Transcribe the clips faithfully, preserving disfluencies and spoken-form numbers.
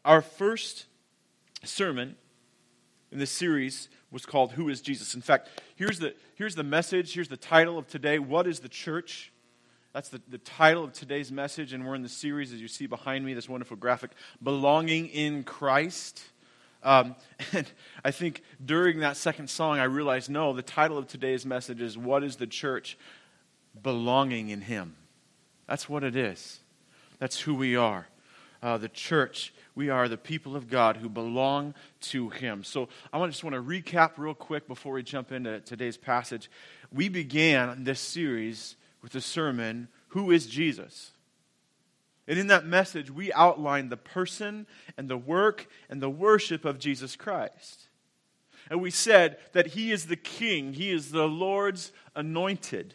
Our first sermon in this series was called Who is Jesus? In fact, here's the, here's the message, here's the title of today. What is the church? That's the, the title of today's message, and we're in the series, as you see behind me, this wonderful graphic, Belonging in Christ. Um, and I think during that second song, I realized, no, the title of today's message is, What is the church? Belonging in Him. That's what it is. That's who we are. Uh, the church, we are the people of God who belong to Him. So I just want to recap real quick before we jump into today's passage. We began this series with the sermon, Who is Jesus? And in that message, we outlined the person and the work and the worship of Jesus Christ. And we said that He is the King. He is the Lord's anointed.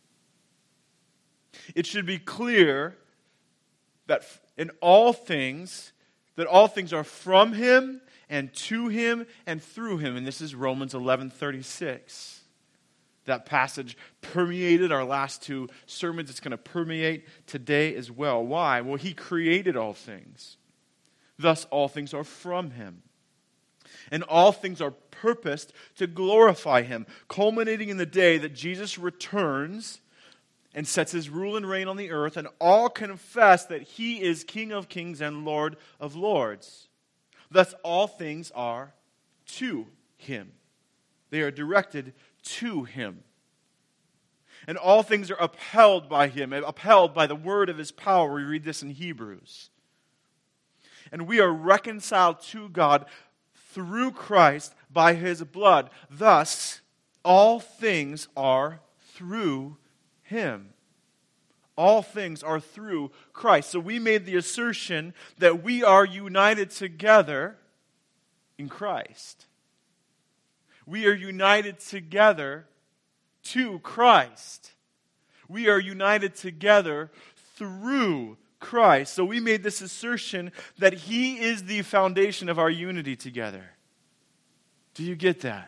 It should be clear that in all things, that all things are from Him and to Him and through Him. And this is Romans eleven thirty-six. That passage permeated our last two sermons. It's going to permeate today as well. Why? Well, He created all things. Thus, all things are from Him. And all things are purposed to glorify Him, culminating in the day that Jesus returns and sets His rule and reign on the earth, and all confess that He is King of kings and Lord of lords. Thus, all things are to Him. They are directed to Him. And all things are upheld by Him, upheld by the word of His power. We read this in Hebrews. And we are reconciled to God through Christ by His blood. Thus, all things are through Him. All things are through Christ. So we made the assertion that we are united together in Christ. We are united together to Christ. We are united together through Christ. So we made this assertion that He is the foundation of our unity together. Do you get that?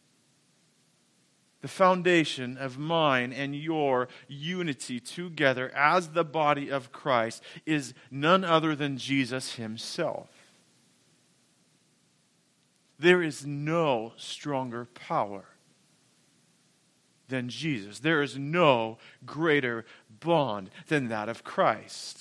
The foundation of mine and your unity together as the body of Christ is none other than Jesus Himself. There is no stronger power than Jesus. There is no greater bond than that of Christ.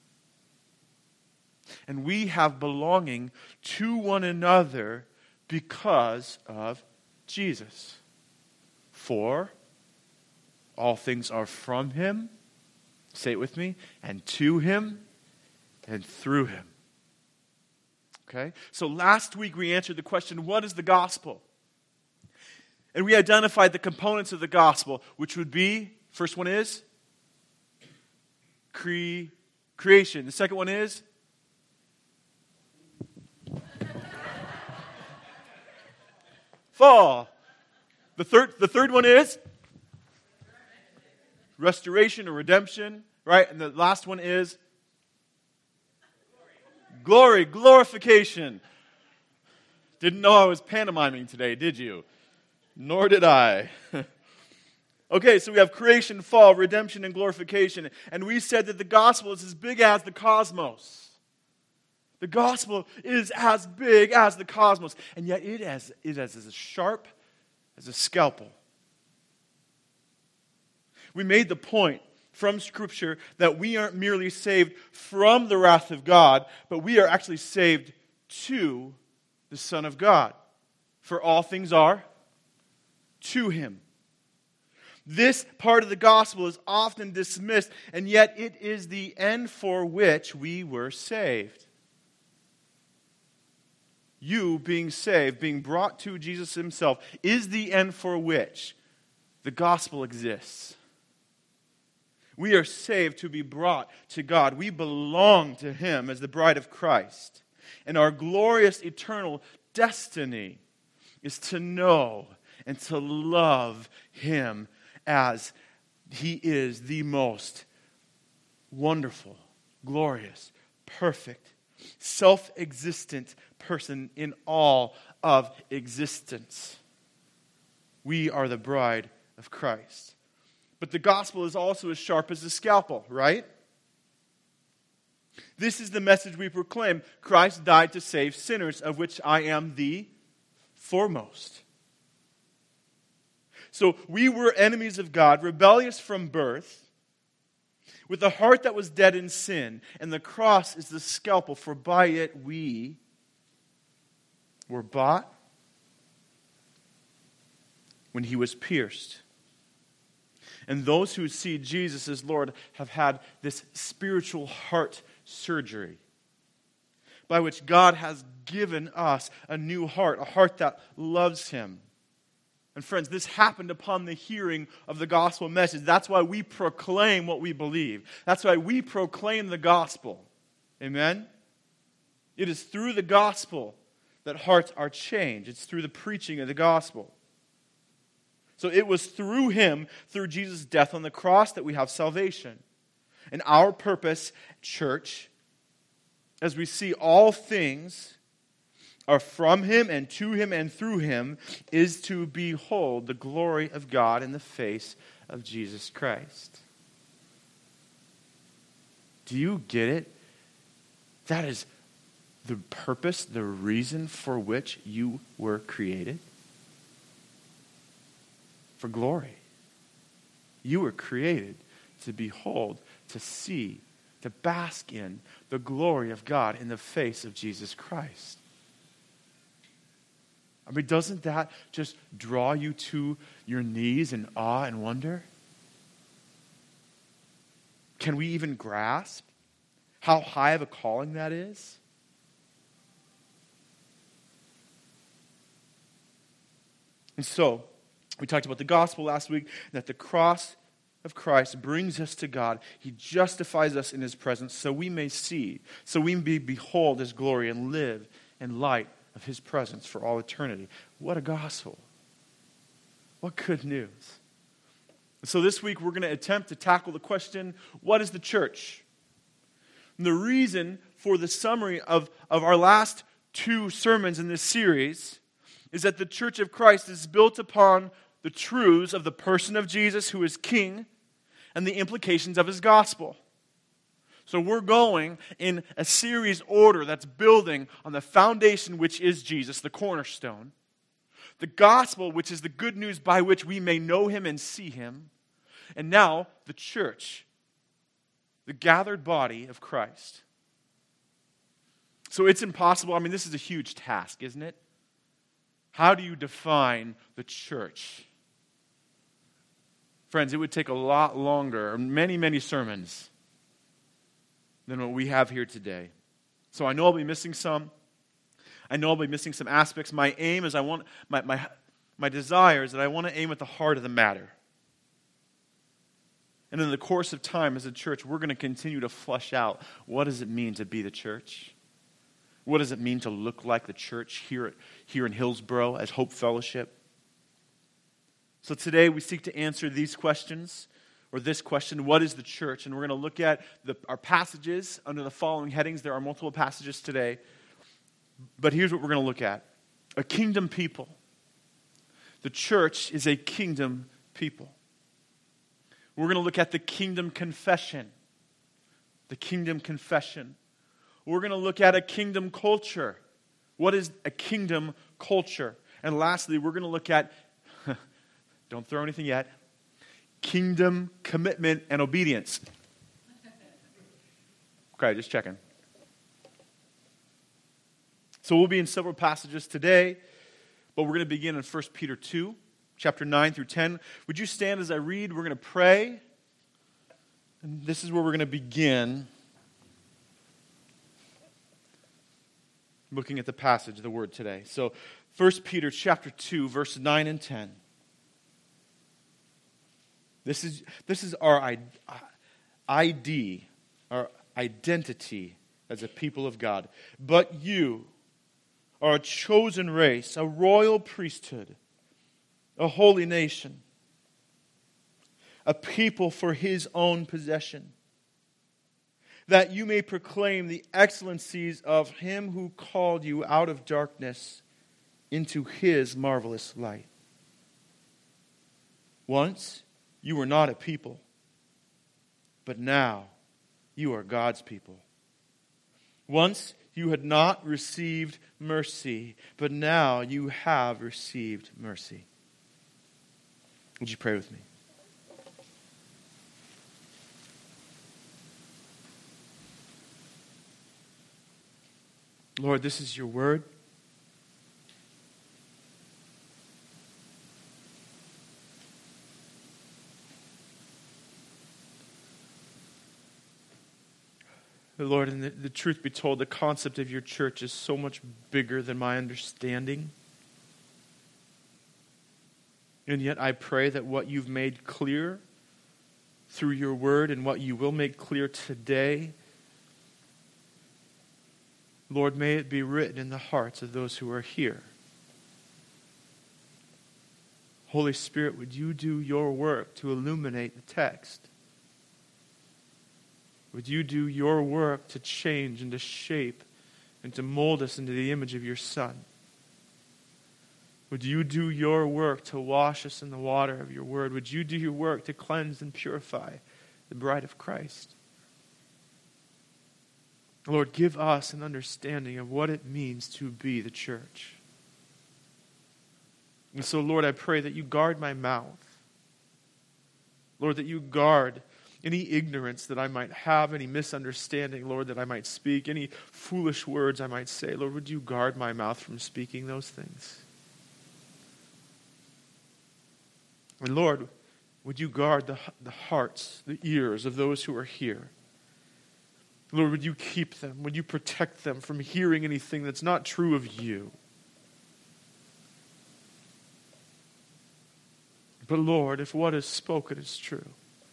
And we have belonging to one another because of Jesus. For all things are from Him, say it with me, and to Him, and through Him. Okay? So last week we answered the question, what is the gospel? And we identified the components of the gospel, which would be, first one is cre- creation. The second one is fall. The third, the third one is restoration or redemption, right? And the last one is glory, glorification. Didn't know I was pantomiming today, did you? Nor did I. Okay, so we have creation, fall, redemption, and glorification. And we said that the gospel is as big as the cosmos. The gospel is as big as the cosmos. And yet it is, it is as sharp as a scalpel. We made the point from Scripture that we aren't merely saved from the wrath of God, but we are actually saved to the Son of God. For all things are to Him. This part of the gospel is often dismissed, and yet it is the end for which we were saved. You being saved, being brought to Jesus Himself, is the end for which the gospel exists. We are saved to be brought to God. We belong to Him as the bride of Christ. And our glorious eternal destiny is to know and to love Him as He is the most wonderful, glorious, perfect, self-existent person in all of existence. We are the bride of Christ. But the gospel is also as sharp as a scalpel, right? This is the message we proclaim. Christ died to save sinners, of which I am the foremost. So we were enemies of God, rebellious from birth, with a heart that was dead in sin, and the cross is the scalpel, for by it we were bought when he was pierced. And those who see Jesus as Lord have had this spiritual heart surgery, by which God has given us a new heart, a heart that loves him. And friends, this happened upon the hearing of the gospel message. That's why we proclaim what we believe. That's why we proclaim the gospel. Amen? It is through the gospel that hearts are changed. It's through the preaching of the gospel. So it was through him, through Jesus' death on the cross, that we have salvation. And our purpose, church, as we see all things are from him and to him and through him, is to behold the glory of God in the face of Jesus Christ. Do you get it? That is the purpose, the reason for which you were created. For glory. You were created to behold, to see, to bask in the glory of God in the face of Jesus Christ. I mean, doesn't that just draw you to your knees in awe and wonder? Can we even grasp how high of a calling that is? And so, we talked about the gospel last week, that the cross of Christ brings us to God. He justifies us in his presence so we may see, so we may behold his glory and live in light of his presence for all eternity. What a gospel. What good news. So this week we're going to attempt to tackle the question, what is the church? And the reason for the summary of, of our last two sermons in this series is that the church of Christ is built upon the truths of the person of Jesus, who is King, and the implications of his gospel. So we're going in a series order that's building on the foundation, which is Jesus, the cornerstone. The gospel, which is the good news by which we may know him and see him. And now, the church, the gathered body of Christ. So it's impossible. I mean, this is a huge task, isn't it? How do you define the church? Friends, it would take a lot longer, many, many sermons than what we have here today. So I know I'll be missing some. I know I'll be missing some aspects. My aim is I want, my, my, my desire is that I want to aim at the heart of the matter. And in the course of time as a church, we're going to continue to flesh out what does it mean to be the church? What does it mean to look like the church here, at, here in Hillsboro as Hope Fellowship? So today we seek to answer these questions, or this question, what is the church? And we're going to look at the, our passages under the following headings. There are multiple passages today. But here's what we're going to look at. A kingdom people. The church is a kingdom people. We're going to look at the kingdom confession. The kingdom confession. We're going to look at a kingdom culture. What is a kingdom culture? And lastly, we're going to look at, don't throw anything yet, kingdom commitment and obedience. Okay, just checking. So we'll be in several passages today, but we're going to begin in First Peter two, chapter nine through ten. Would you stand as I read? We're going to pray. And this is where we're going to begin looking at the passage, the word today. So First Peter chapter two, verses nine and ten. This is, this is our I D, our identity as a people of God. But you are a chosen race, a royal priesthood, a holy nation, a people for his own possession, that you may proclaim the excellencies of him who called you out of darkness into his marvelous light. Once you were not a people, but now you are God's people. Once you had not received mercy, but now you have received mercy. Would you pray with me? Lord, this is your word. Lord, and the, the truth be told, the concept of your church is so much bigger than my understanding. And yet I pray that what you've made clear through your word and what you will make clear today, Lord, may it be written in the hearts of those who are here. Holy Spirit, would you do your work to illuminate the text? Would you do your work to change and to shape and to mold us into the image of your Son? Would you do your work to wash us in the water of your word? Would you do your work to cleanse and purify the bride of Christ? Lord, give us an understanding of what it means to be the church. And so, Lord, I pray that you guard my mouth. Lord, that you guard any ignorance that I might have, any misunderstanding, Lord, that I might speak, any foolish words I might say. Lord, would you guard my mouth from speaking those things? And Lord, would you guard the, the hearts, the ears of those who are here? Lord, would you keep them? Would you protect them from hearing anything that's not true of you? But Lord, if what is spoken is true,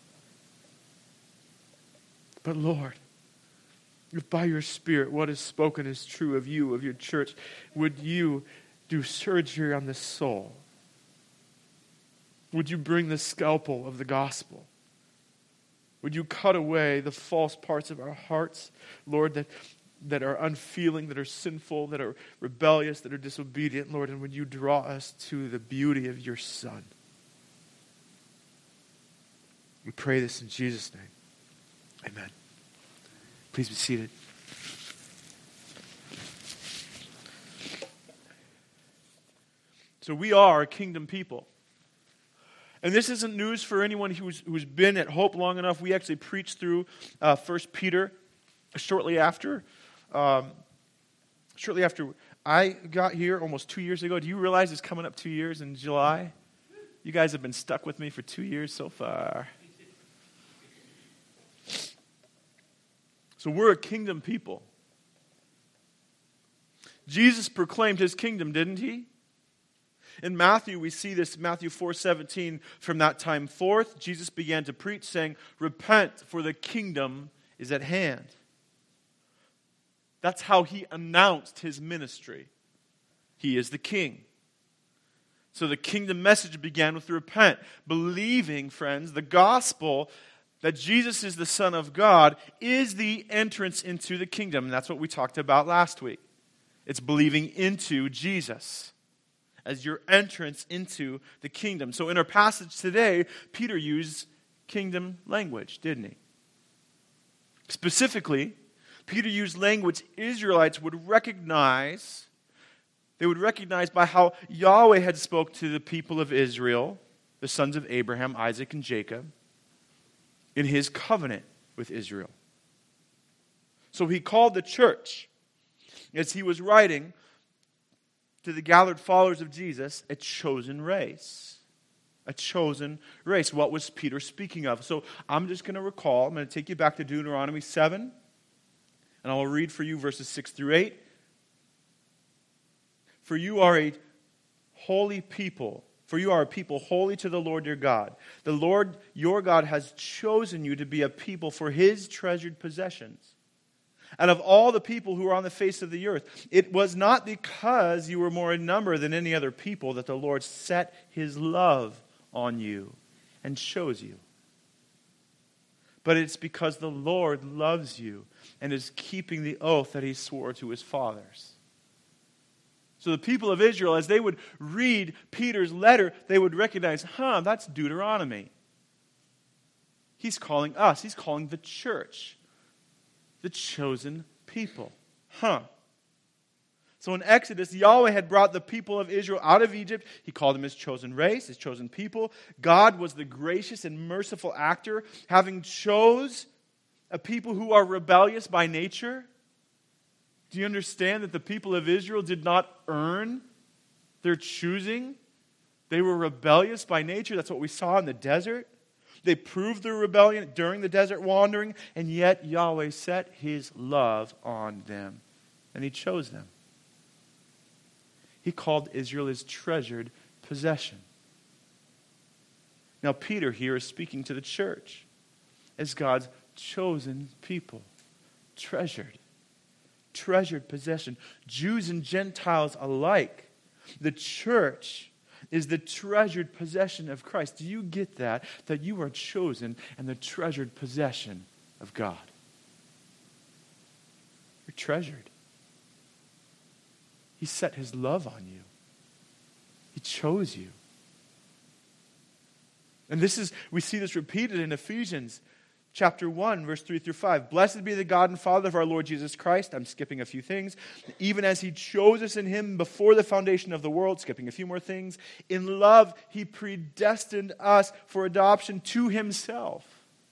but Lord, if by your Spirit what is spoken is true of you, of your church, would you do surgery on this soul? Would you bring the scalpel of the gospel? Would you cut away the false parts of our hearts, Lord, that, that are unfeeling, that are sinful, that are rebellious, that are disobedient, Lord, and would you draw us to the beauty of your Son? We pray this in Jesus' name. Amen. Please be seated. So we are a kingdom people. And this isn't news for anyone who's, who's been at Hope long enough. We actually preached through uh, First Peter shortly after. Um, shortly after I got here almost two years ago. Do you realize it's coming up two years in July? You guys have been stuck with me for two years so far. So we're a kingdom people. Jesus proclaimed his kingdom, didn't he? In Matthew, we see this, Matthew four seventeen, from that time forth, Jesus began to preach, saying, "Repent, for the kingdom is at hand." That's how he announced his ministry. He is the king. So the kingdom message began with repent. Believing, friends, the gospel that Jesus is the Son of God is the entrance into the kingdom. And that's what we talked about last week. It's believing into Jesus as your entrance into the kingdom. So in our passage today, Peter used kingdom language, didn't he? Specifically, Peter used language Israelites would recognize. They would recognize by how Yahweh had spoke to the people of Israel, the sons of Abraham, Isaac, and Jacob, in his covenant with Israel. So he called the church, as he was writing to the gathered followers of Jesus, a chosen race. A chosen race. What was Peter speaking of? So I'm just going to recall, I'm going to take you back to Deuteronomy seven, and I'll read for you verses six through eight. For you are a holy people. For you are a people holy to the Lord your God. The Lord your God has chosen you to be a people for his treasured possessions. Out of all the people who are on the face of the earth, it was not because you were more in number than any other people that the Lord set his love on you and chose you. But it's because the Lord loves you and is keeping the oath that he swore to his fathers. So the people of Israel, as they would read Peter's letter, they would recognize, huh, that's Deuteronomy. He's calling us, he's calling the church the chosen people. Huh. So in Exodus, Yahweh had brought the people of Israel out of Egypt. He called them his chosen race, his chosen people. God was the gracious and merciful actor, having chose a people who are rebellious by nature. Do you understand that the people of Israel did not earn their choosing? They were rebellious by nature. That's what we saw in the desert. They proved their rebellion during the desert wandering, and yet Yahweh set his love on them, and he chose them. He called Israel his treasured possession. Now, Peter here is speaking to the church as God's chosen people, treasured, treasured possession. Jews and Gentiles alike. The church is the treasured possession of Christ. Do you get that? That you are chosen and the treasured possession of God. You're treasured. He set his love on you. He chose you. And this is, we see this repeated in Ephesians chapter one, verse three through five. Blessed be the God and Father of our Lord Jesus Christ. I'm skipping a few things. Even as he chose us in him before the foundation of the world, skipping a few more things. In love, he predestined us for adoption to himself.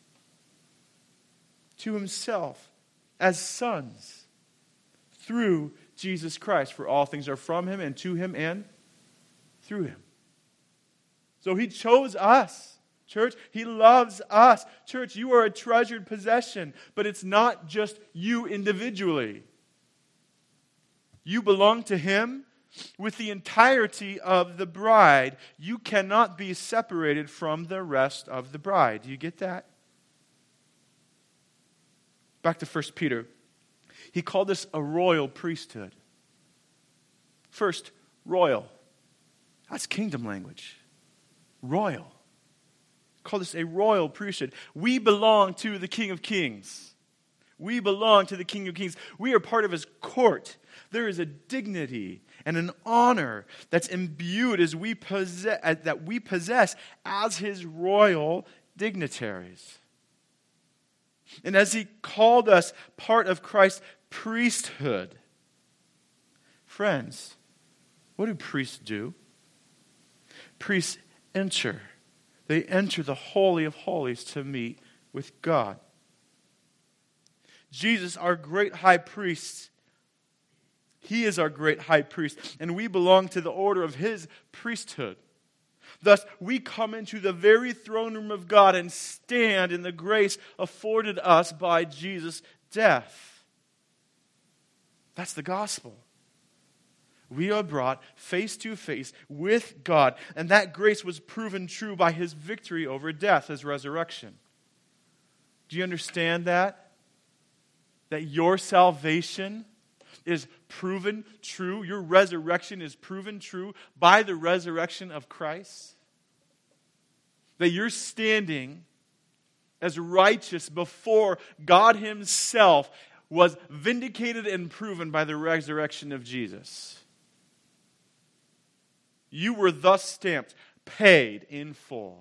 To himself as sons through Jesus Christ. For all things are from him and to him and through him. So he chose us, church. He loves us. Church, you are a treasured possession, but it's not just you individually. You belong to him with the entirety of the bride. You cannot be separated from the rest of the bride. Do you get that? Back to First Peter. He called this a royal priesthood. First, royal. That's kingdom language. Royal. Call this a royal priesthood. We belong to the King of Kings. We belong to the King of Kings. We are part of his court. There is a dignity and an honor that's imbued as we possess, that we possess as his royal dignitaries. And as he called us part of Christ's priesthood. Friends, what do priests do? Priests enter. They enter the Holy of Holies to meet with God. Jesus, our great high priest, he is our great high priest, and we belong to the order of his priesthood. Thus, we come into the very throne room of God and stand in the grace afforded us by Jesus' death. That's the gospel. We are brought face to face with God, and that grace was proven true by his victory over death, his resurrection. Do you understand that? That your salvation is proven true, your resurrection is proven true by the resurrection of Christ? That you're standing as righteous before God himself was vindicated and proven by the resurrection of Jesus. You were thus stamped, paid in full,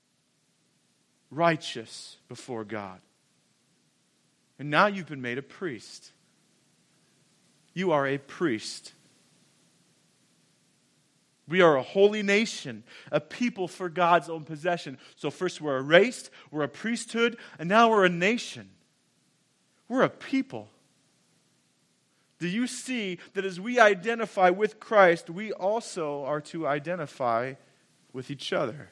righteous before God. And now you've been made a priest. You are a priest. We are a holy nation, a people for God's own possession. So first we're a race, we're a priesthood, and now we're a nation. We're a people. Do you see that as we identify with Christ, we also are to identify with each other?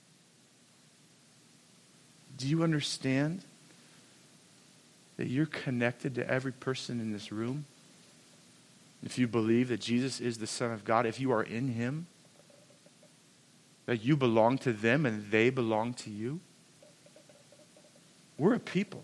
Do you understand that you're connected to every person in this room? If you believe that Jesus is the Son of God, if you are in him, that you belong to them and they belong to you? We're a people.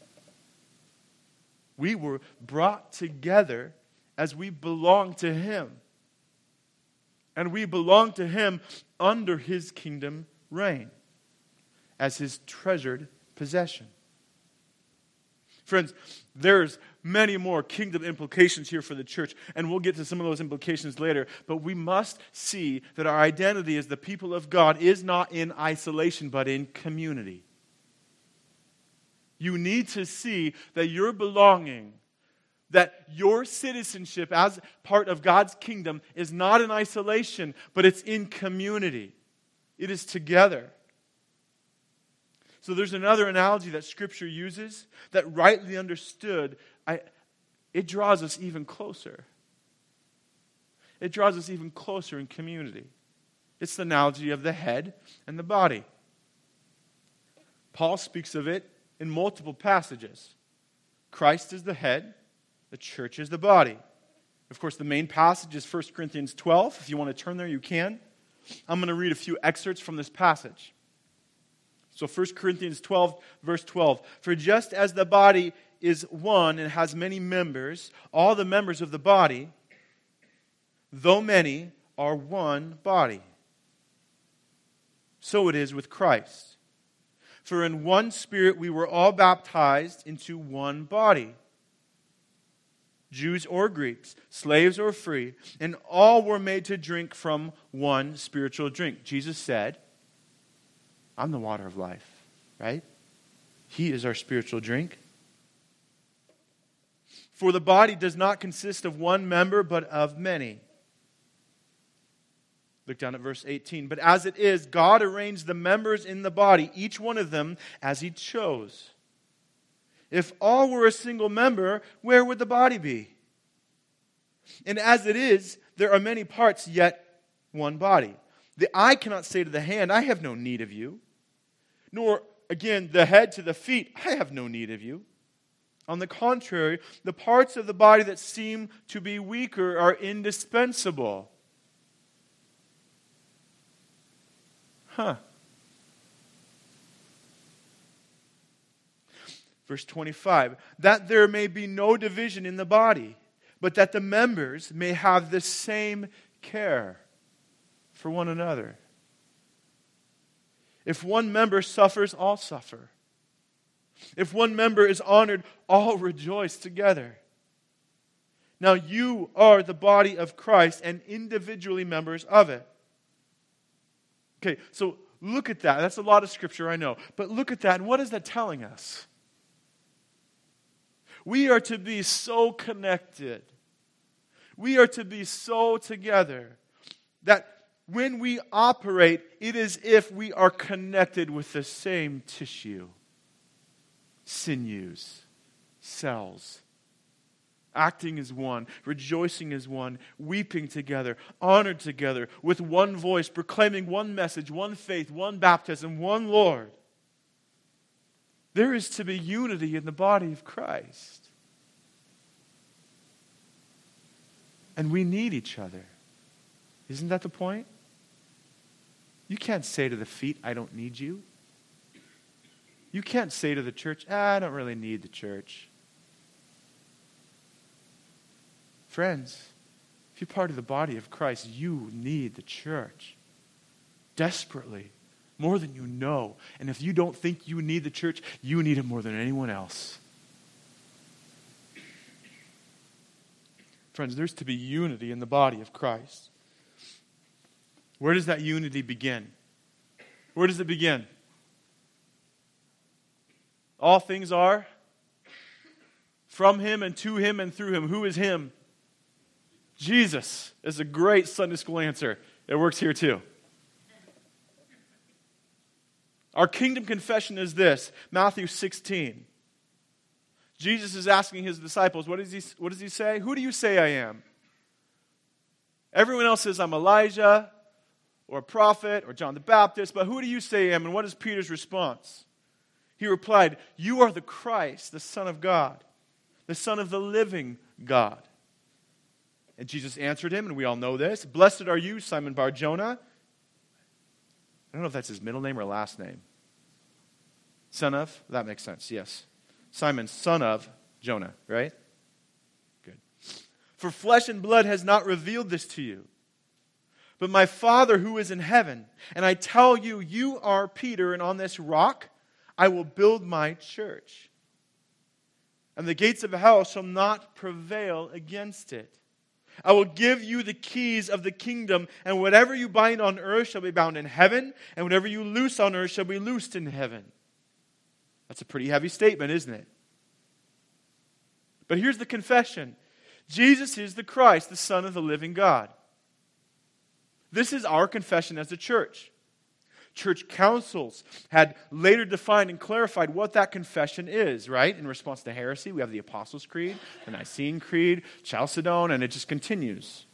We were brought together as we belong to him. And we belong to him under his kingdom reign, as his treasured possession. Friends, there's many more kingdom implications here for the church, and we'll get to some of those implications later, but we must see that our identity as the people of God is not in isolation, but in community. You need to see that your belonging That your citizenship as part of God's kingdom is not in isolation, but it's in community. It is together. So there's another analogy that Scripture uses that, rightly understood, I, it draws us even closer. It draws us even closer in community. It's the analogy of the head and the body. Paul speaks of it in multiple passages. Christ is the head. The church is the body. Of course, the main passage is First Corinthians twelve. If you want to turn there, you can. I'm going to read a few excerpts from this passage. So First Corinthians twelve, verse twelve. For just as the body is one and has many members, all the members of the body, though many, are one body. So it is with Christ. For in one Spirit we were all baptized into one body. Jews or Greeks, slaves or free, and all were made to drink from one spiritual drink. Jesus said, I'm the water of life, right? He is our spiritual drink. For the body does not consist of one member, but of many. Look down at verse eighteen. But as it is, God arranged the members in the body, each one of them as He chose. If all were a single member, where would the body be? And as it is, there are many parts, yet one body. The eye cannot say to the hand, I have no need of you. Nor, again, the head to the feet, I have no need of you. On the contrary, the parts of the body that seem to be weaker are indispensable. Huh. Verse twenty-five, that there may be no division in the body, but that the members may have the same care for one another. If one member suffers, all suffer. If one member is honored, all rejoice together. Now you are the body of Christ and individually members of it. Okay, so look at that. That's a lot of scripture, I know. But look at that, and what is that telling us? We are to be so connected. We are to be so together that when we operate, it is as if we are connected with the same tissue, sinews, cells, acting as one, rejoicing as one, weeping together, honored together, with one voice, proclaiming one message, one faith, one baptism, one Lord. There is to be unity in the body of Christ. And we need each other. Isn't that the point? You can't say to the feet, I don't need you. You can't say to the church, ah, I don't really need the church. Friends, if you're part of the body of Christ, you need the church desperately, more than you know. And if you don't think you need the church, you need it more than anyone else. Friends, there's to be unity in the body of Christ. Where does that unity begin? Where does it begin? All things are from Him and to Him and through Him. Who is Him? Jesus is a great Sunday school answer. It works here too. Our kingdom confession is this, Matthew sixteen. Jesus is asking His disciples, what does he, what does he say? Who do you say I am? Everyone else says, I'm Elijah, or a prophet, or John the Baptist, but who do you say I am? And what is Peter's response? He replied, you are the Christ, the Son of God, the Son of the living God. And Jesus answered him, and we all know this, blessed are you, Simon Bar-Jonah. I don't know if that's his middle name or last name. Son of? That makes sense, yes. Simon, son of Jonah, right? Good. For flesh and blood has not revealed this to you, but my Father who is in heaven. And I tell you, you are Peter, and on this rock I will build my church. And the gates of hell shall not prevail against it. I will give you the keys of the kingdom, and whatever you bind on earth shall be bound in heaven, and whatever you loose on earth shall be loosed in heaven. That's a pretty heavy statement, isn't it? But here's the confession. Jesus is the Christ, the Son of the living God. This is our confession as a church. Church councils had later defined and clarified what that confession is, right? In response to heresy, we have the Apostles' Creed, the Nicene Creed, Chalcedon, and it just continues.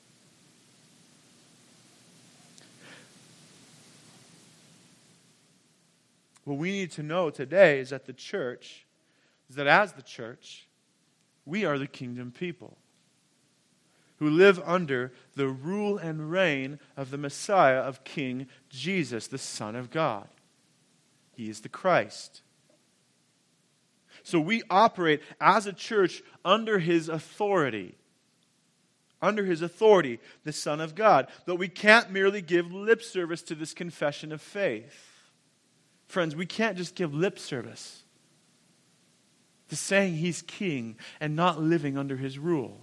What we need to know today is that the church, is that as the church, we are the kingdom people who live under the rule and reign of the Messiah, of King Jesus, the Son of God. He is the Christ. So we operate as a church under His authority. Under His authority, the Son of God. But we can't merely give lip service to this confession of faith. Friends, we can't just give lip service to saying He's King and not living under His rule.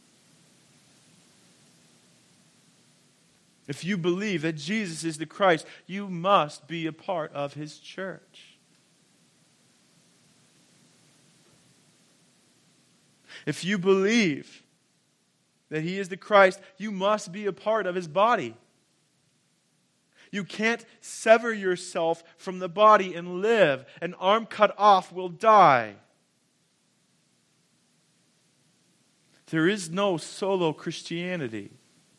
If you believe that Jesus is the Christ, you must be a part of His church. If you believe that He is the Christ, you must be a part of His body. You can't sever yourself from the body and live. An arm cut off will die. There is no solo Christianity.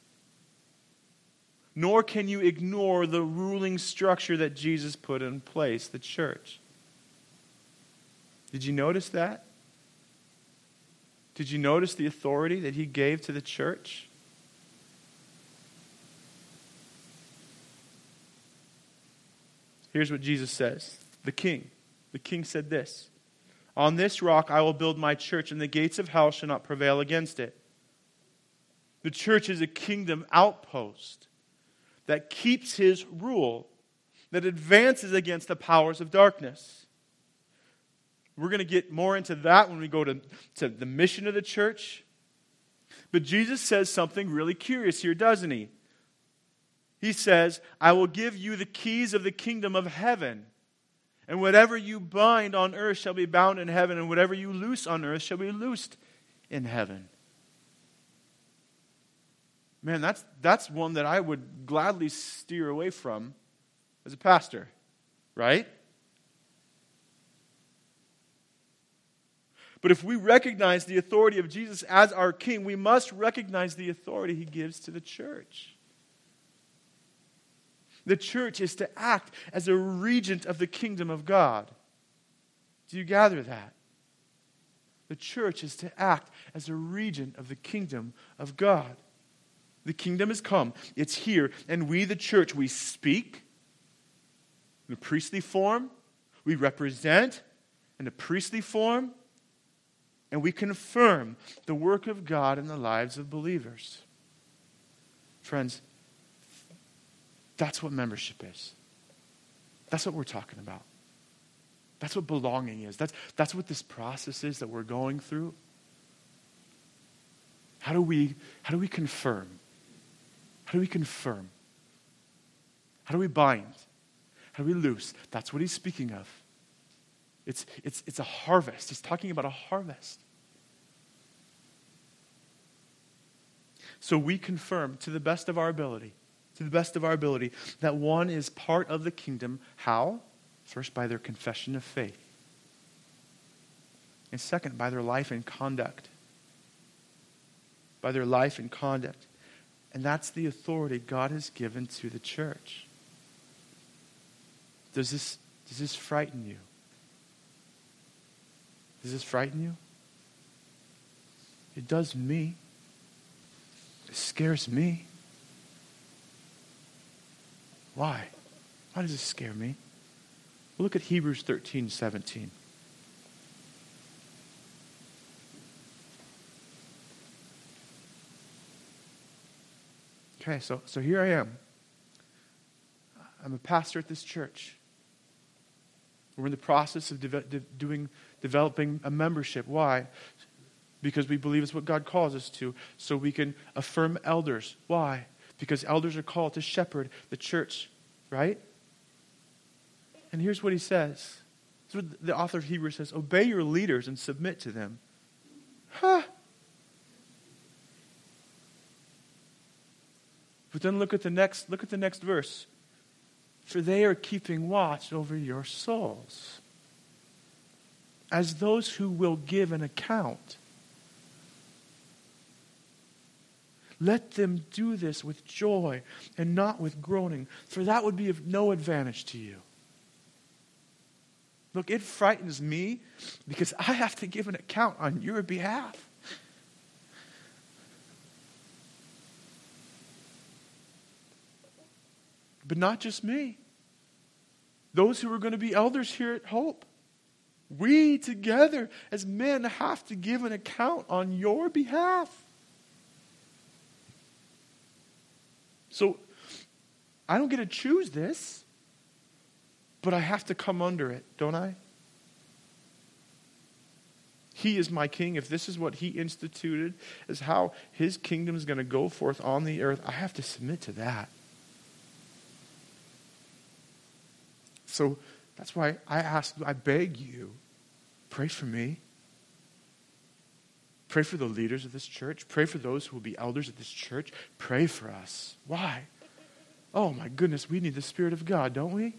Nor can you ignore the ruling structure that Jesus put in place, the church. Did you notice that? Did you notice the authority that He gave to the church? Here's what Jesus says. The King. The King said this. On this rock I will build my church, and the gates of hell shall not prevail against it. The church is a kingdom outpost that keeps His rule, that advances against the powers of darkness. We're going to get more into that when we go to, to the mission of the church. But Jesus says something really curious here, doesn't He? He says, I will give you the keys of the kingdom of heaven. And whatever you bind on earth shall be bound in heaven, and whatever you loose on earth shall be loosed in heaven. Man, that's that's one that I would gladly steer away from as a pastor, right? But if we recognize the authority of Jesus as our King, we must recognize the authority He gives to the church. The church is to act as a regent of the kingdom of God. Do you gather that? The church is to act as a regent of the kingdom of God. The kingdom has come. It's here. And we, the church, we speak in a priestly form. We represent in a priestly form. And we confirm the work of God in the lives of believers. Friends, that's what membership is. That's what we're talking about. That's what belonging is. That's, that's what this process is that we're going through. How do we, how do we confirm? How do we confirm? How do we bind? How do we loose? That's what He's speaking of. It's, it's, it's a harvest. He's talking about a harvest. So we confirm to the best of our ability, to the best of our ability, that one is part of the kingdom. How? First, by their confession of faith. And second, by their life and conduct. By their life and conduct. And that's the authority God has given to the church. Does this, does this frighten you? Does this frighten you? It does me. It scares me. Why? Why does it scare me? Well, look at Hebrews thirteen seventeen. Okay, so, so here I am. I'm a pastor at this church. We're in the process of de- de- doing, developing a membership. Why? Because we believe it's what God calls us to, so we can affirm elders. Why? Because elders are called to shepherd the church, right? And here's what he says. This is what the author of Hebrews says, obey your leaders and submit to them, Huh. But then look at the next, look at the next verse. For they are keeping watch over your souls, as those who will give an account. Let them do this with joy and not with groaning, for that would be of no advantage to you. Look, it frightens me because I have to give an account on your behalf. But not just me. Those who are going to be elders here at Hope. We together as men have to give an account on your behalf. So, I don't get to choose this, but I have to come under it, don't I? He is my king. If this is what he instituted, is how his kingdom is going to go forth on the earth, I have to submit to that. So that's why I ask, I beg you, pray for me. Pray for the leaders of this church. Pray for those who will be elders of this church. Pray for us. Why? Oh my goodness, we need the Spirit of God, don't we?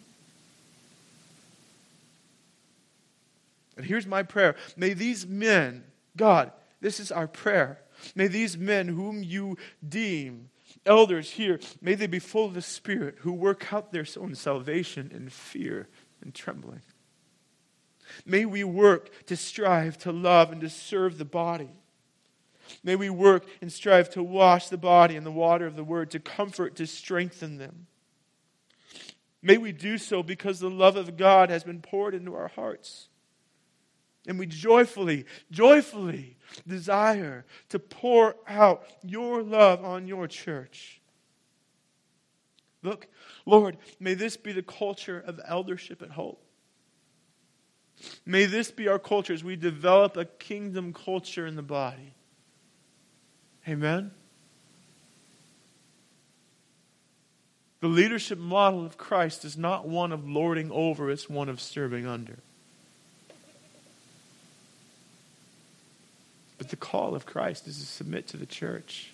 And here's my prayer. May these men, God, this is our prayer. May these men whom you deem elders here, may they be full of the Spirit, who work out their own salvation in fear and trembling. May we work to strive to love and to serve the body. May we work and strive to wash the body in the water of the word, to comfort, to strengthen them. May we do so because the love of God has been poured into our hearts. And we joyfully, joyfully desire to pour out your love on your church. Look, Lord, may this be the culture of eldership at Hope. May this be our culture as we develop a kingdom culture in the body. Amen? The leadership model of Christ is not one of lording over, it's one of serving under. But the call of Christ is to submit to the church.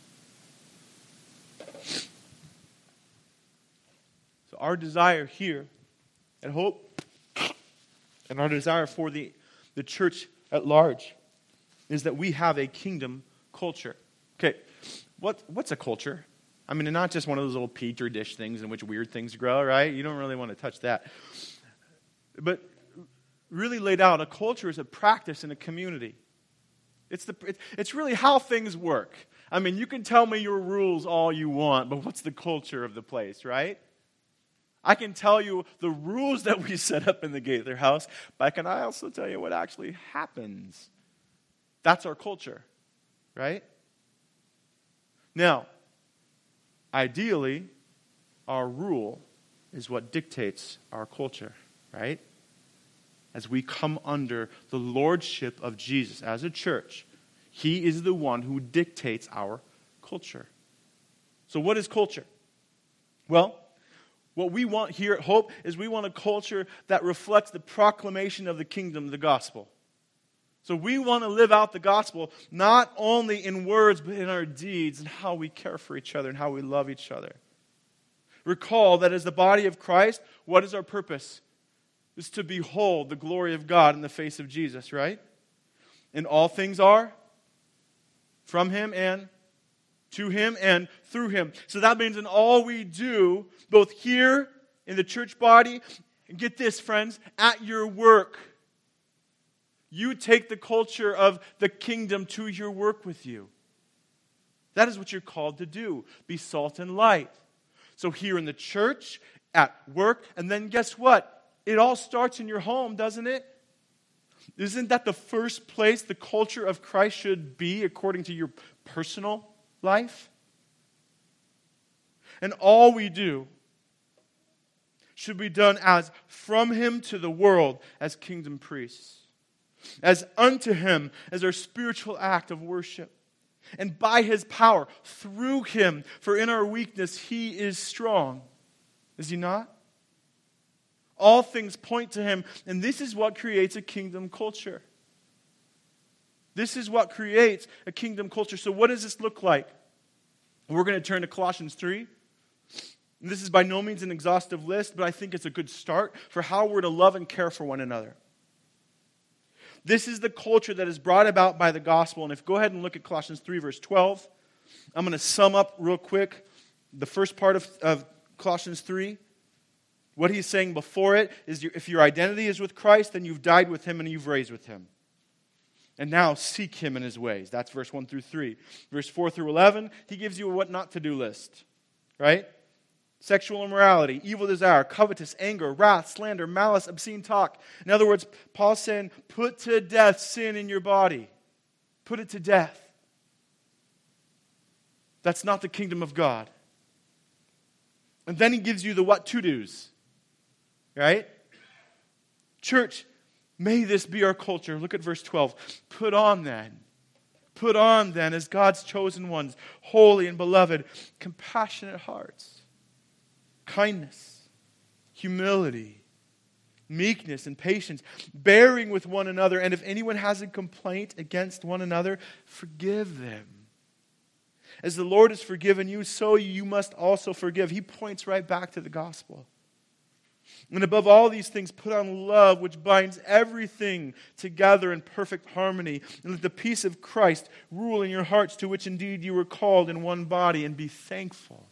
So our desire here at Hope, and our desire for the, the church at large, is that we have a kingdom culture. Okay, what what's a culture? I mean, not just one of those little petri dish things in which weird things grow, right? You don't really want to touch that. But really laid out, a culture is a practice in a community. It's the it's really how things work. I mean, you can tell me your rules all you want, but what's the culture of the place, right? I can tell you the rules that we set up in the Gaither house, but can I also tell you what actually happens? That's our culture, right? Now, ideally, our rule is what dictates our culture, right? As we come under the lordship of Jesus as a church, he is the one who dictates our culture. So what is culture? Well, what we want here at Hope is we want a culture that reflects the proclamation of the kingdom, the gospel. So we want to live out the gospel not only in words, but in our deeds and how we care for each other and how we love each other. Recall that as the body of Christ, what is our purpose? Is to behold the glory of God in the face of Jesus, right? And all things are from him and to him and through him. So that means in all we do, both here in the church body, and get this, friends, at your work, you take the culture of the kingdom to your work with you. That is what you're called to do. Be salt and light. So here in the church, at work, and then guess what? It all starts in your home, doesn't it? Isn't that the first place the culture of Christ should be according to your personal life? And all we do should be done as from him to the world as kingdom priests. As unto him as our spiritual act of worship. And by his power, through him, for in our weakness he is strong. Is he not? All things point to him, and this is what creates a kingdom culture. This is what creates a kingdom culture. So what does this look like? We're going to turn to Colossians three. And this is by no means an exhaustive list, but I think it's a good start for how we're to love and care for one another. This is the culture that is brought about by the gospel. And if go ahead and look at Colossians three, verse twelve. I'm going to sum up real quick the first part of, of Colossians three. What he's saying before it is your, if your identity is with Christ, then you've died with him and you've raised with him. And now seek him in his ways. That's verse one through three. Verse four through eleven, he gives you a what not to do list. Right? Sexual immorality, evil desire, covetous, anger, wrath, slander, malice, obscene talk. In other words, Paul's saying, put to death sin in your body. Put it to death. That's not the kingdom of God. And then he gives you the what to do's. Right? Church, may this be our culture. Look at verse twelve. Put on then. Put on then as God's chosen ones, holy and beloved, compassionate hearts. Kindness, humility, meekness, and patience, bearing with one another. And if anyone has a complaint against one another, forgive them. As the Lord has forgiven you, so you must also forgive. He points right back to the gospel. And above all these things, put on love, which binds everything together in perfect harmony. And let the peace of Christ rule in your hearts, to which indeed you were called in one body, and be thankful.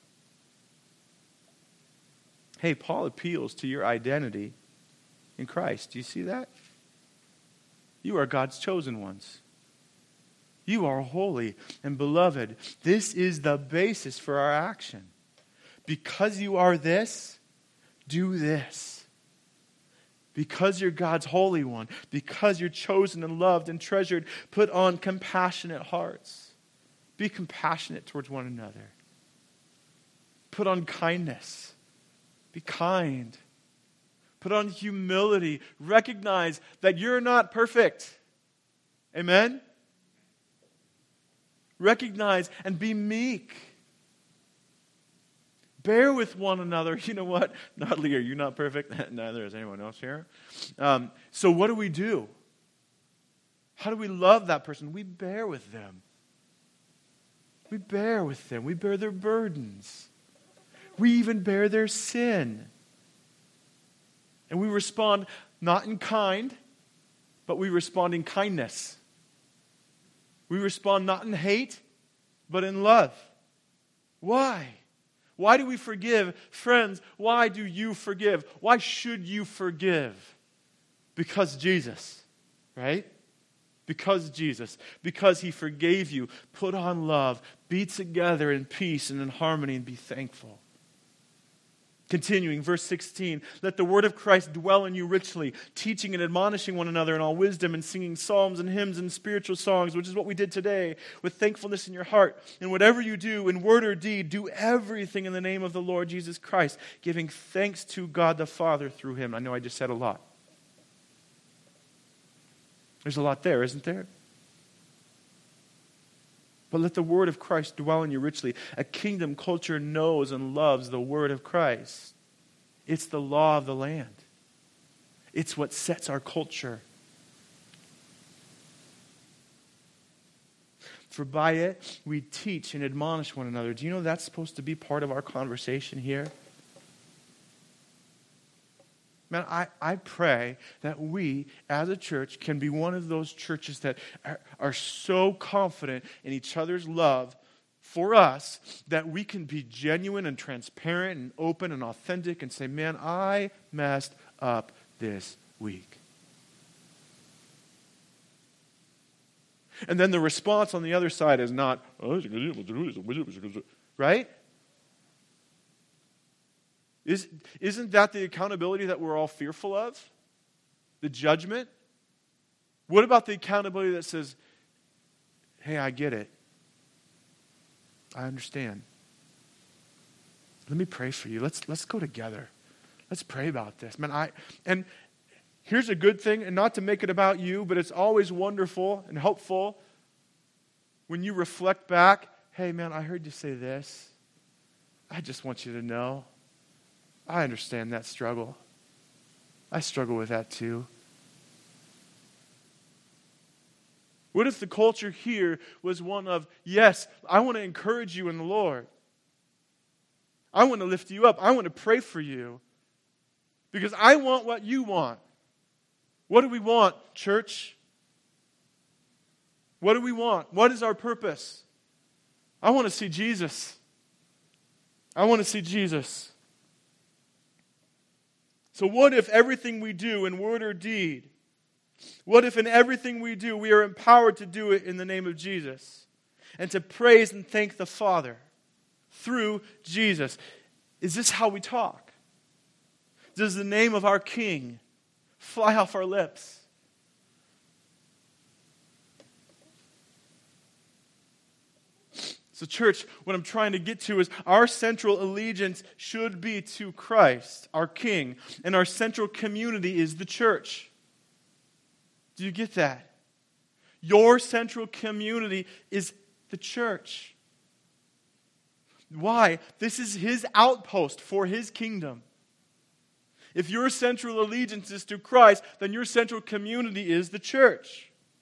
Hey, Paul appeals to your identity in Christ. Do you see that? You are God's chosen ones. You are holy and beloved. This is the basis for our action. Because you are this, do this. Because you're God's holy one, because you're chosen and loved and treasured, put on compassionate hearts. Be compassionate towards one another. Put on kindness. Be kind. Put on humility. Recognize that you're not perfect. Amen? Recognize and be meek. Bear with one another. You know what? Not Lee, are you not perfect? Neither is anyone else here. Um, so what do we do? How do we love that person? We bear with them. We bear with them. We bear their burdens. We even bear their sin. And we respond not in kind, but we respond in kindness. We respond not in hate, but in love. Why? Why do we forgive? Friends, why do you forgive? Why should you forgive? Because Jesus, right? Because Jesus. Because he forgave you. Put on love. Be together in peace and in harmony and be thankful. Continuing, verse sixteen, let the word of Christ dwell in you richly, teaching and admonishing one another in all wisdom and singing psalms and hymns and spiritual songs, which is what we did today, with thankfulness in your heart. And whatever you do, in word or deed, do everything in the name of the Lord Jesus Christ, giving thanks to God the Father through him. I know I just said a lot. There's a lot there, isn't there? But let the word of Christ dwell in you richly. A kingdom culture knows and loves the word of Christ. It's the law of the land. It's what sets our culture. For by it we teach and admonish one another. Do you know that's supposed to be part of our conversation here? Man, I, I pray that we, as a church, can be one of those churches that are, are so confident in each other's love for us that we can be genuine and transparent and open and authentic and say, man, I messed up this week. And then the response on the other side is not, right? Is, isn't that the accountability that we're all fearful of? The judgment? What about the accountability that says, hey, I get it. I understand. Let me pray for you. Let's let's go together. Let's pray about this. Man, I and here's a good thing, and not to make it about you, but it's always wonderful and helpful when you reflect back, hey man, I heard you say this. I just want you to know. I understand that struggle. I struggle with that too. What if the culture here was one of, yes, I want to encourage you in the Lord. I want to lift you up. I want to pray for you. Because I want what you want. What do we want, church? What do we want? What is our purpose? I want to see Jesus. I want to see Jesus. So what if everything we do in word or deed, what if in everything we do we are empowered to do it in the name of Jesus and to praise and thank the Father through Jesus? Is this how we talk? Does the name of our King fly off our lips? So church, what I'm trying to get to is our central allegiance should be to Christ, our King, and our central community is the church. Do you get that? Your central community is the church. Why? This is His outpost for His kingdom. If your central allegiance is to Christ, then your central community is the church.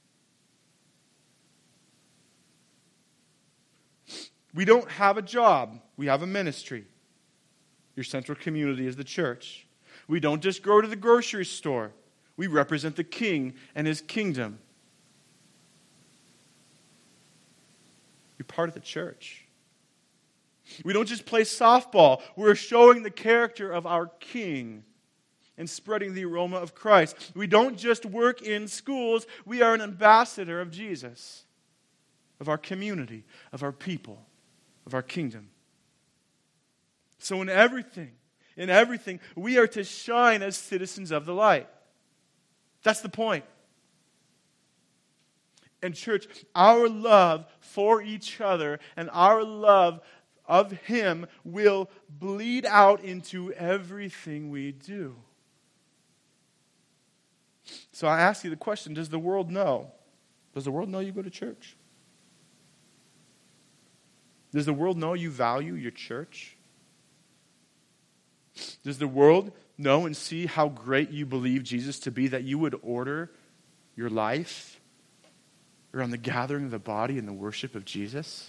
We don't have a job. We have a ministry. Your central community is the church. We don't just go to the grocery store. We represent the King and His kingdom. You're part of the church. We don't just play softball. We're showing the character of our King and spreading the aroma of Christ. We don't just work in schools. We are an ambassador of Jesus, of our community, of our people, of our kingdom. So in everything, in everything, we are to shine as citizens of the light. That's the point. And church, our love for each other and our love of Him will bleed out into everything we do. So I ask you the question, does the world know? Does the world know you go to church? Does the world know you value your church? Does the world know and see how great you believe Jesus to be that you would order your life around the gathering of the body and the worship of Jesus?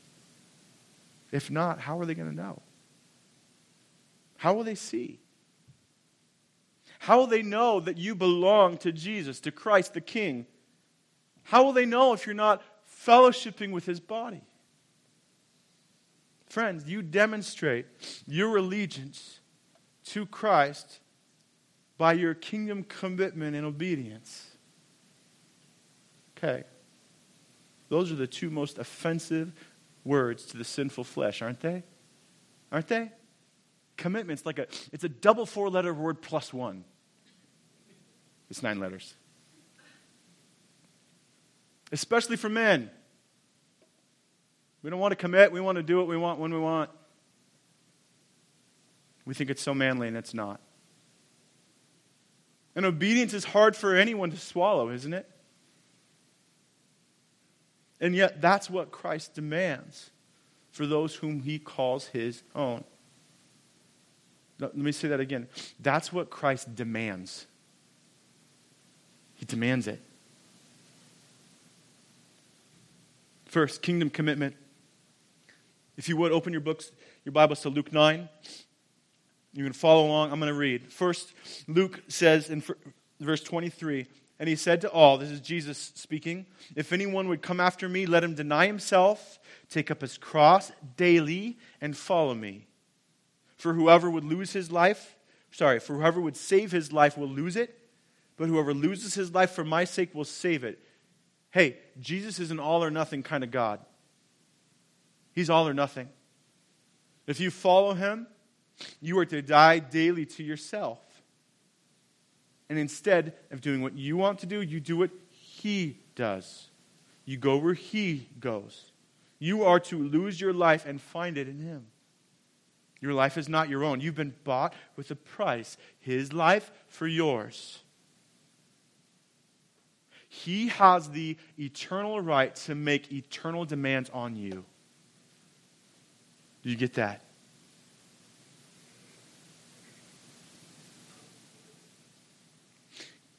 If not, how are they going to know? How will they see? How will they know that you belong to Jesus, to Christ the King? How will they know if you're not fellowshipping with His body? Friends, you demonstrate your allegiance to Christ by your kingdom commitment and obedience. Okay. Those are the two most offensive words to the sinful flesh, aren't they? Aren't they? Commitment's like a, it's a double four-letter word plus one. It's nine letters. Especially for men. We don't want to commit. We want to do what we want when we want. We think it's so manly, and it's not. And obedience is hard for anyone to swallow, isn't it? And yet, that's what Christ demands for those whom He calls His own. Let me say that again. That's what Christ demands. He demands it. First, kingdom commitment. If you would, open your books, your Bibles to Luke nine. You can follow along. I'm going to read. First, Luke says in verse twenty-three, and He said to all, this is Jesus speaking, if anyone would come after me, let him deny himself, take up his cross daily, and follow me. For whoever would lose his life, sorry, for whoever would save his life will lose it, but whoever loses his life for my sake will save it. Hey, Jesus is an all or nothing kind of God. He's all or nothing. If you follow Him, you are to die daily to yourself. And instead of doing what you want to do, you do what He does. You go where He goes. You are to lose your life and find it in Him. Your life is not your own. You've been bought with a price. His life for yours. He has the eternal right to make eternal demands on you. Do you get that?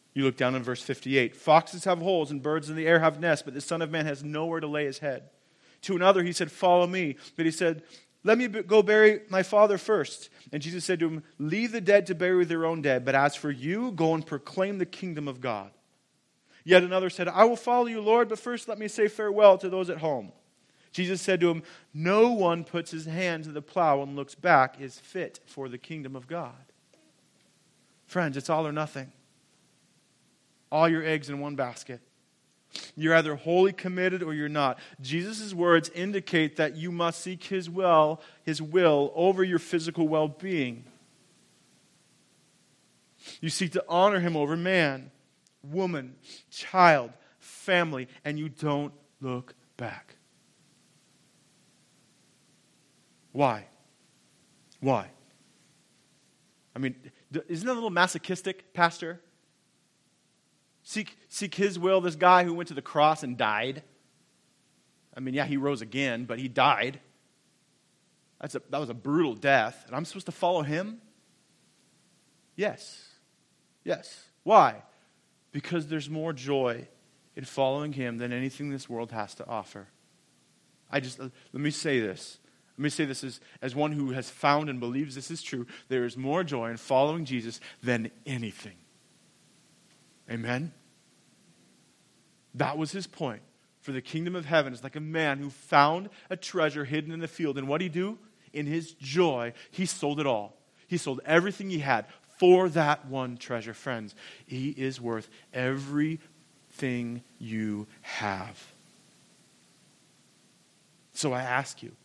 You look down in verse fifty-eight. Foxes have holes and birds in the air have nests, but the Son of Man has nowhere to lay his head. To another he said, follow me. But he said, let me go bury my father first. And Jesus said to him, leave the dead to bury their own dead, but as for you, go and proclaim the kingdom of God. Yet another said, I will follow you, Lord, but first let me say farewell to those at home. Jesus said to him, no one puts his hand to the plow and looks back is fit for the kingdom of God. Friends, it's all or nothing. All your eggs in one basket. You're either wholly committed or you're not. Jesus' words indicate that you must seek His will, His will over your physical well-being. You seek to honor Him over man, woman, child, family, and you don't look back. Why? Why? I mean, isn't that a little masochistic, Pastor? Seek, seek His will, this guy who went to the cross and died. I mean, yeah, He rose again, but He died. That's a, that was a brutal death. And I'm supposed to follow Him? Yes. Yes. Why? Because there's more joy in following Him than anything this world has to offer. I just, let me say this. Let me say this as, as one who has found and believes this is true. There is more joy in following Jesus than anything. Amen? That was His point. For the kingdom of heaven is like a man who found a treasure hidden in the field. And what did he do? In his joy, he sold it all. He sold everything he had for that one treasure. Friends, He is worth everything you have. So I ask you,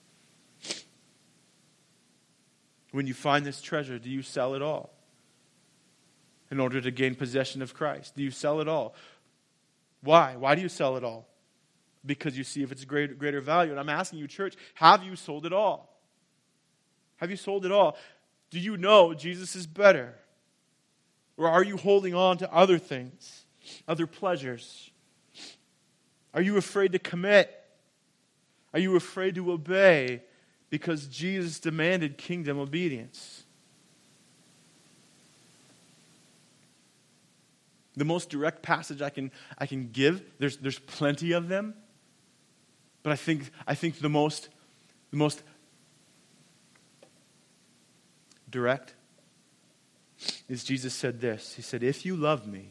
when you find this treasure, do you sell it all in order to gain possession of Christ? Do you sell it all? Why? Why do you sell it all? Because you see if it's greater, greater value. And I'm asking you, church, have you sold it all? Have you sold it all? Do you know Jesus is better? Or are you holding on to other things, other pleasures? Are you afraid to commit? Are you afraid to obey because Jesus demanded kingdom obedience? The most direct passage I can I can give, there's there's plenty of them, but I think I think the most the most direct is Jesus said this. He said, "If you love me,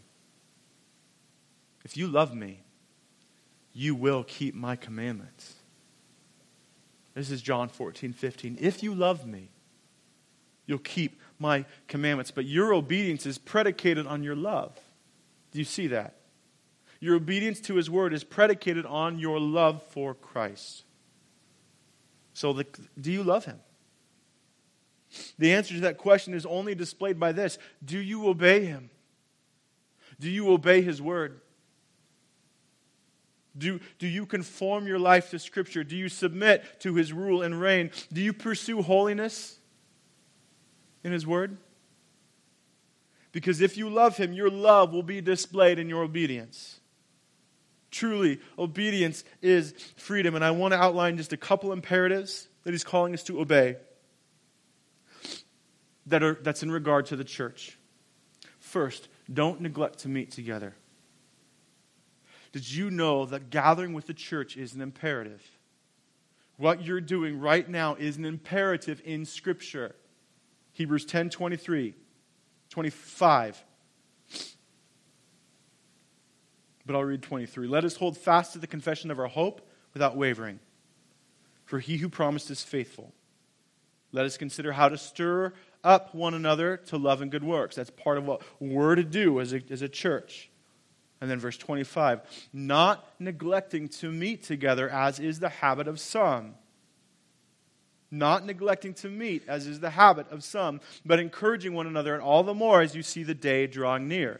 if you love me, you will keep my commandments." This is John fourteen fifteen. If you love me, you'll keep my commandments. But your obedience is predicated on your love. Do you see that? Your obedience to His word is predicated on your love for Christ. So the, do you love Him? The answer to that question is only displayed by this. Do you obey Him? Do you obey His word? Do, do you conform your life to Scripture? Do you submit to His rule and reign? Do you pursue holiness in His word? Because if you love Him, your love will be displayed in your obedience. Truly, obedience is freedom. And I want to outline just a couple imperatives that He's calling us to obey that are that's in regard to the church. First, don't neglect to meet together. Did you know that gathering with the church is an imperative? What you're doing right now is an imperative in Scripture. Hebrews ten twenty-three, twenty-five. But I'll read twenty-three. Let us hold fast to the confession of our hope without wavering. For He who promised is faithful. Let us consider how to stir up one another to love and good works. That's part of what we're to do as a, as a church. And then verse twenty-five, not neglecting to meet together as is the habit of some. Not neglecting to meet as is the habit of some, but encouraging one another, and all the more as you see the day drawing near.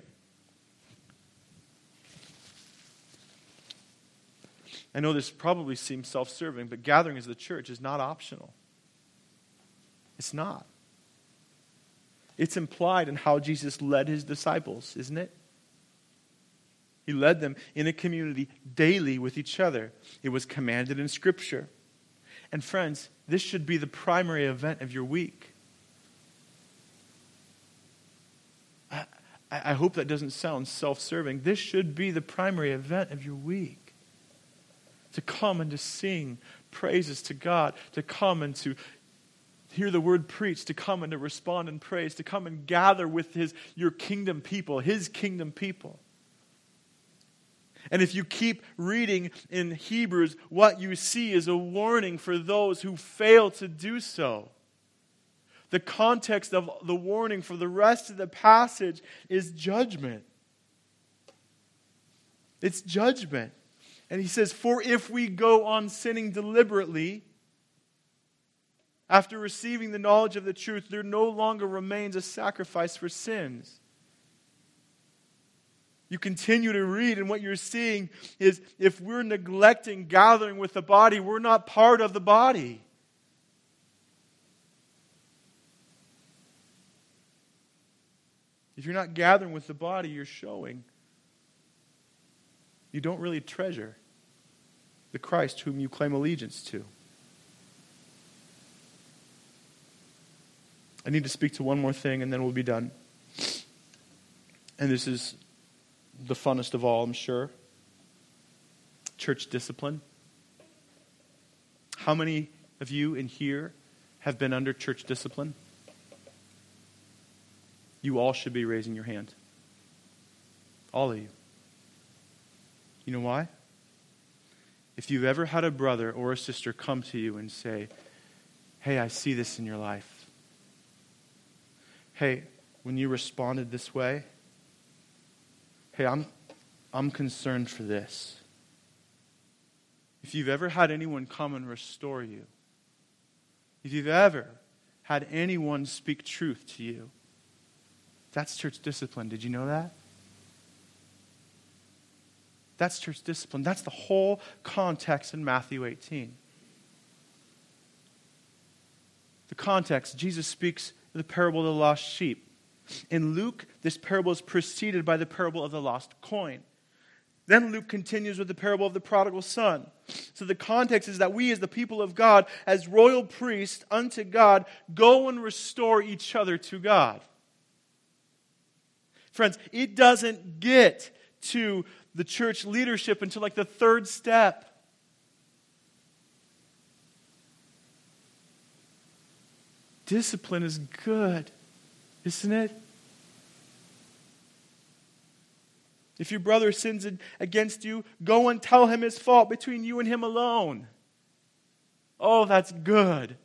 I know this probably seems self-serving, but gathering as the church is not optional. It's not. It's implied in how Jesus led His disciples, isn't it? He led them in a community daily with each other. It was commanded in Scripture. And friends, this should be the primary event of your week. I, I, I hope that doesn't sound self-serving. This should be the primary event of your week. To come and to sing praises to God, to come and to hear the word preached, to come and to respond in praise, to come and gather with his your kingdom people, his kingdom people. And if you keep reading in Hebrews, what you see is a warning for those who fail to do so. The context of the warning for the rest of the passage is judgment. It's judgment. And he says, for if we go on sinning deliberately, after receiving the knowledge of the truth, there no longer remains a sacrifice for sins. You continue to read, and what you're seeing is if we're neglecting gathering with the body, we're not part of the body. If you're not gathering with the body, you're showing you don't really treasure the Christ whom you claim allegiance to. I need to speak to one more thing, and then we'll be done. And this is the funnest of all, I'm sure. Church discipline. How many of you in here have been under church discipline? You all should be raising your hand. All of you. You know why? If you've ever had a brother or a sister come to you and say, hey, I see this in your life. Hey, when you responded this way, hey, I'm, I'm concerned for this. If you've ever had anyone come and restore you, if you've ever had anyone speak truth to you, that's church discipline. Did you know that? That's church discipline. That's the whole context in Matthew eighteen. The context, Jesus speaks the parable of the lost sheep. In Luke, this parable is preceded by the parable of the lost coin. Then Luke continues with the parable of the prodigal son. So the context is that we as the people of God, as royal priests unto God, go and restore each other to God. Friends, it doesn't get to the church leadership until like the third step. Discipline is good, isn't it? If your brother sins against you, go and tell him his fault between you and him alone. Oh, that's good.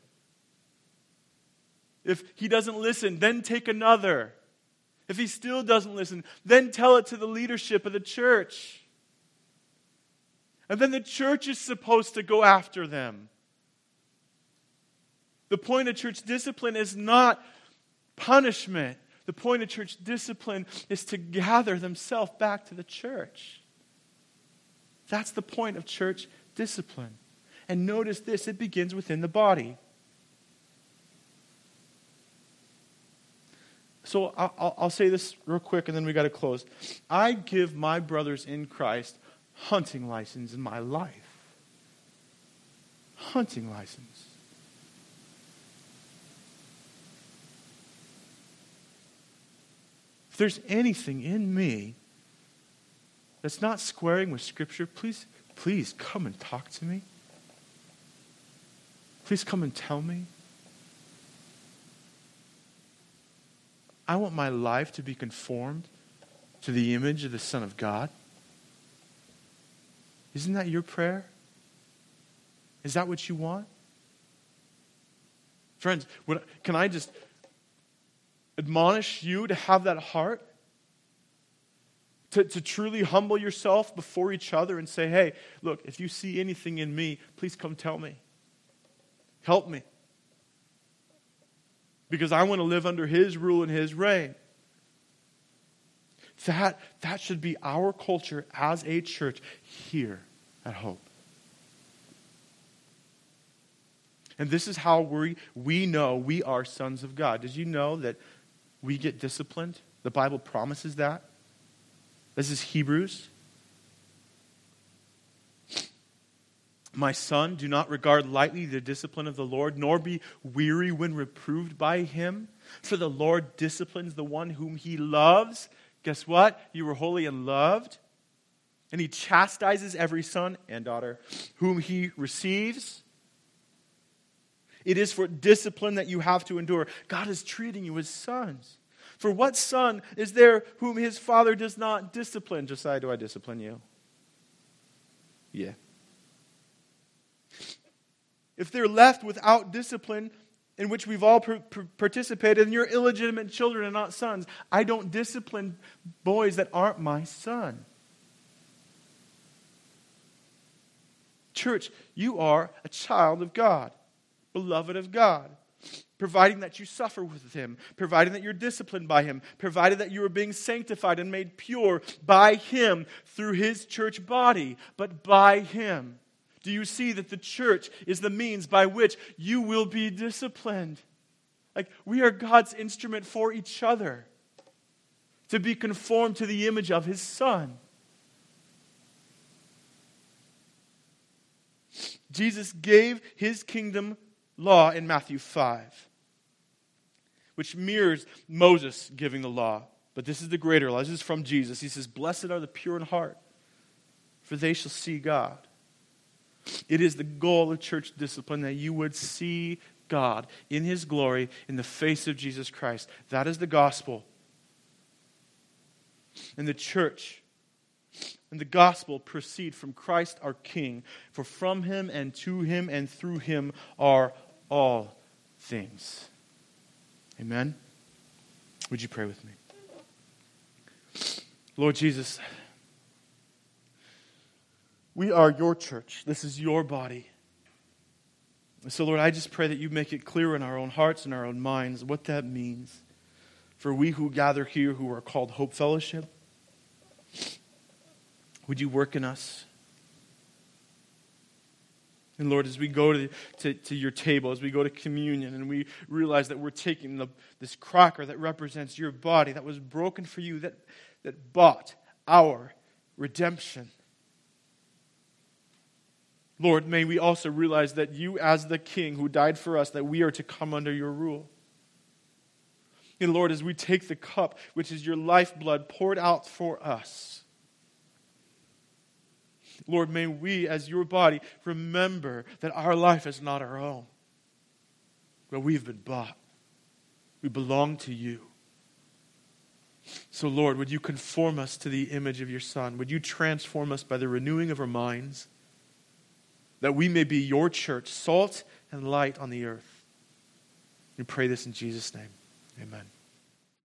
If he doesn't listen, then take another. If he still doesn't listen, then tell it to the leadership of the church. And then the church is supposed to go after them. The point of church discipline is not punishment. The point of church discipline is to gather themselves back to the church. That's the point of church discipline. And notice this, it begins within the body. So I'll, I'll say this real quick and then we got to close. I give my brothers in Christ hunting license in my life. Hunting license. If there's anything in me that's not squaring with Scripture, please, please come and talk to me. Please come and tell me. I want my life to be conformed to the image of the Son of God. Isn't that your prayer? Is that what you want? Friends, what, can I just admonish you to have that heart? To, to truly humble yourself before each other and say, hey, look, if you see anything in me, please come tell me. Help me. Because I want to live under His rule and His reign. That, that should be our culture as a church here at Hope. And this is how we, we know we are sons of God. Did you know that we get disciplined? The Bible promises that. This is Hebrews. My son, do not regard lightly the discipline of the Lord, nor be weary when reproved by Him. For the Lord disciplines the one whom He loves. guess what? You were holy and loved. And he chastises every son and daughter whom he receives. It is for discipline that you have to endure. God is treating you as sons. For what son is there whom his father does not discipline? Josiah, do I discipline you? Yeah. If they're left without discipline, in which we've all per- per- participated, and you're illegitimate children and not sons, I don't discipline boys that aren't my son. Church, you are a child of God, beloved of God, providing that you suffer with him, providing that you're disciplined by him, provided that you are being sanctified and made pure by him through his church body, but by him. Do you see that the church is the means by which you will be disciplined? Like, we are God's instrument for each other to be conformed to the image of his Son. Jesus gave his kingdom law in Matthew five, which mirrors Moses giving the law. But this is the greater law. This is from Jesus. He says, "Blessed are the pure in heart, for they shall see God." It is the goal of church discipline that you would see God in his glory in the face of Jesus Christ. That is the gospel. And the church and the gospel proceed from Christ our King, for from him and to him and through him are all things. Amen? Would you pray with me? Lord Jesus, we are your church. This is your body. So Lord, I just pray that you make it clear in our own hearts and our own minds what that means for we who gather here who are called Hope Fellowship. Would you work in us? And Lord, as we go to, to, to your table, as we go to communion, and we realize that we're taking the, this cracker that represents your body that was broken for you, that, that bought our redemption. Lord, may we also realize that you as the King who died for us, that we are to come under your rule. And Lord, as we take the cup, which is your lifeblood poured out for us, Lord, may we, as your body, remember that our life is not our own, but we've been bought. We belong to you. So, Lord, would you conform us to the image of your Son? Would you transform us by the renewing of our minds, that we may be your church, salt and light on the earth? We pray this in Jesus' name. Amen.